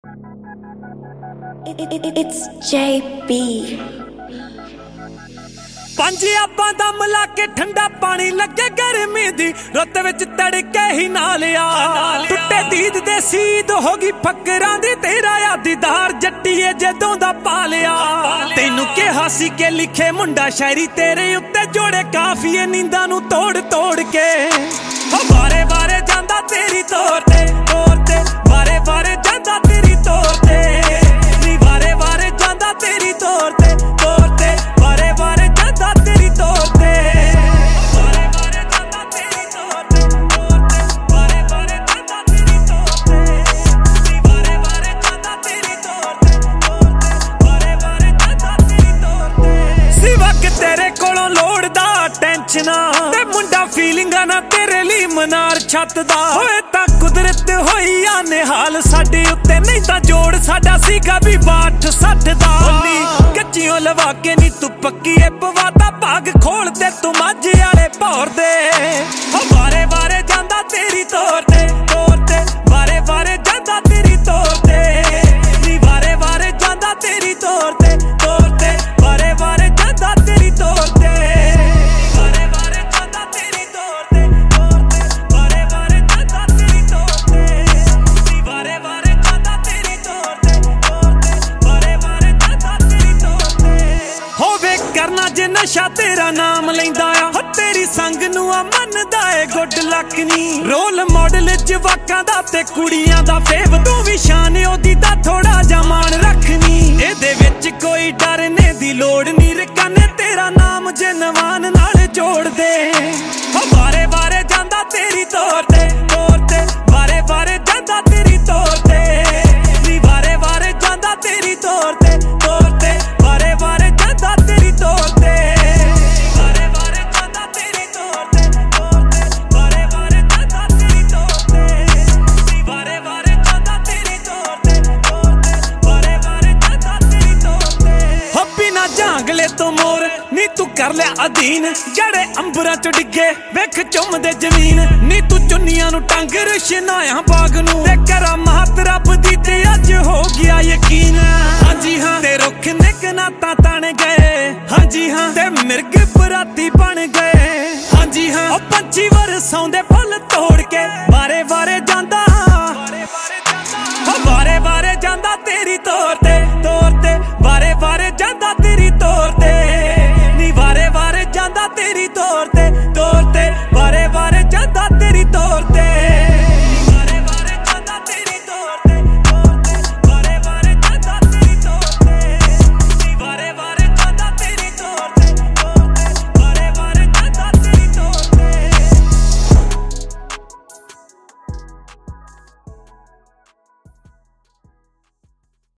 It's JB। पंज आपां दम ला के ठंडा पानी लगे गर्मी दी रुत विच तड़के ही नाल आ टुटे दीद दे सीद होगी फकरां दी तेरा यादीदार जट्टीए जदों दा पालिया तैनू कहा सी के लिखे मुंडा शायरी तेरे उत्ते जोड़े काफिए नींदां नू तोड़ तोड़ के बारे बारे जांदा तेरी तोर ते बारे बारे जांदा तेरी तोर ते नी बारे बारे जांदा तेरी तोर ते बारे बारे जांदा तेरी तोर ते बारे बारे जांदा तेरी तोर ते बारे बारे जांदा तेरी तोर ते नी बारे बारे जांदा तेरी तोर ते बारे बारे जांदा तेरी तोर ते सिवा कि तेरे कोलों लोड़दा टेंशना ते मुंडा फीलिंगां ना तेरे ਲਈ मनार छत दा होए तां कुदरत होई आ निहाल साडे उत्ते नहीं तां जोड़ साडा सीगा भी 62-60 दा कच्चियों लवा के नी तू पक्की ए पवाता भाग खोल ते तू माझे वाले भौर दे बारे बारे जांदा तेरी तोर ते बारे बारे जांदा तेरी तोर ते नी बारे बारे जांदा तेरी तोर ते बारे बारे जांदा तेरी तोर ते बारे बारे जांदा तेरी तोर ते बारे बारे जांदा तेरी तोर ते नी बारे बारे जांदा तेरी तोर ते बारे बारे जांदा तेरी तोर ते होवे करना जे नशा तेरा नाम लैंदा आ तेरी संग नू आ मनदा ए गुड लक नी रोल मॉडल जवाकां दा ते कुड़ियां दा फेव तू भी शान ओदी दा थोड़ा जा मान रखनी एदे विच कोई डरने दी लोड़ नी रकाने तेरा नाम जनवान नाल जोड़ दे बारे बारे जांदा तेरी तोर ते बारे बारे जांदा तेरी तोर ते नी बारे बारे जांदा तेरी तोर ते बारे बारे जांदा तेरी तोर ते बारे बारे जांदा तेरी तोर ते बारे बारे जांदा तेरी तोर ते नी बारे बारे जांदा तेरी तोर ते बारे बारे जांदा तेरी तोर ते हब्बी ना जांगले तो मोर नी तू कर ले अधीन जड़े अंबरां चों डिगे वेख चुमदे जमीन नी तू चुन्नियां नू टंग रशनाया बाग नू ते करा महत रब दी ते